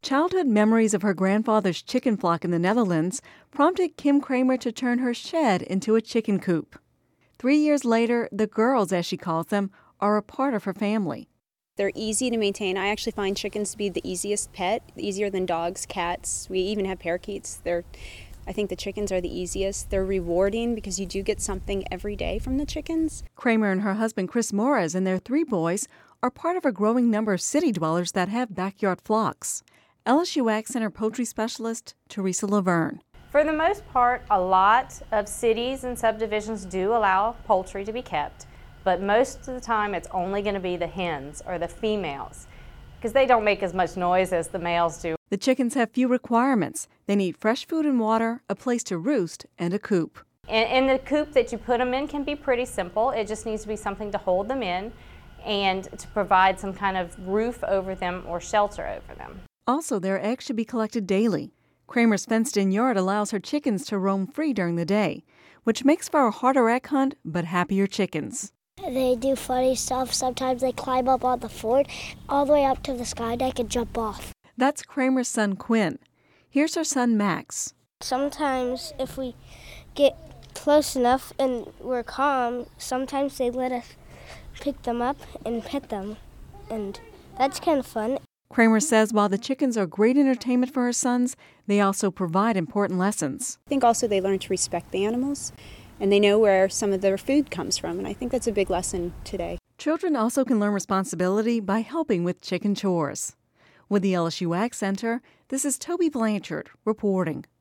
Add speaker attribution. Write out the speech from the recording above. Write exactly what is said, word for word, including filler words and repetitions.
Speaker 1: Childhood memories of her grandfather's chicken flock in the Netherlands prompted Kim Kramer to turn her shed into a chicken coop. Three years later, the girls, as she calls them, are a part of her family.
Speaker 2: They're easy to maintain. I actually find chickens to be the easiest pet, easier than dogs, cats. We even have parakeets. They're, I think the chickens are the easiest. They're rewarding because you do get something every day from the chickens.
Speaker 1: Kramer and her husband Chris Morris and their three boys are part of a growing number of city dwellers that have backyard flocks. L S U Ag Center poultry specialist Teresa Laverne.
Speaker 3: For the most part, a lot of cities and subdivisions do allow poultry to be kept, but most of the time it's only going to be the hens or the females because they don't make as much noise as the males do.
Speaker 1: The chickens have few requirements. They need fresh food and water, a place to roost, and a coop.
Speaker 3: And, and the coop that you put them in can be pretty simple. It just needs to be something to hold them in and to provide some kind of roof over them or shelter over them.
Speaker 1: Also, their eggs should be collected daily. Kramer's fenced-in yard allows her chickens to roam free during the day, which makes for a harder egg hunt but happier chickens.
Speaker 4: They do funny stuff. Sometimes they climb up on the fort all the way up to the sky deck and jump off.
Speaker 1: That's Kramer's son Quinn. Here's her son Max.
Speaker 4: Sometimes if we get close enough and we're calm, sometimes they let us pick them up and pet them, and that's kind of fun.
Speaker 1: Kramer says while the chickens are great entertainment for her sons, they also provide important lessons.
Speaker 2: I think also they learn to respect the animals, and they know where some of their food comes from, and I think that's a big lesson today.
Speaker 1: Children also can learn responsibility by helping with chicken chores. With the L S U Ag Center, this is Toby Blanchard reporting.